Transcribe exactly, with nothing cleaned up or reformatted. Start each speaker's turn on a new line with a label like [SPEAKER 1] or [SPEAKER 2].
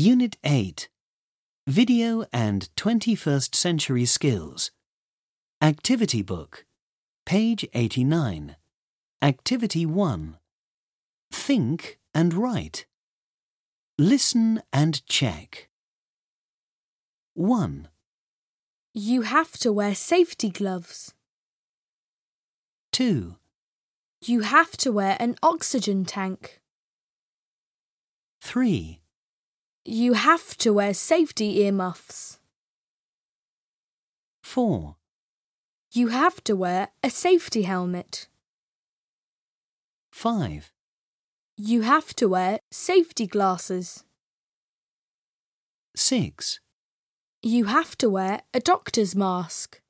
[SPEAKER 1] Unit eight. Video and twenty-first Century Skills. Activity Book. Page eighty-nine. Activity one. Think and write. Listen and check. one.
[SPEAKER 2] You have to wear safety gloves.
[SPEAKER 1] two.
[SPEAKER 2] You have to wear an oxygen tank.
[SPEAKER 1] three.
[SPEAKER 2] You have to wear safety earmuffs.
[SPEAKER 1] four.
[SPEAKER 2] You have to wear a safety helmet.
[SPEAKER 1] five.
[SPEAKER 2] You have to wear safety glasses.
[SPEAKER 1] six.
[SPEAKER 2] You have to wear a doctor's mask.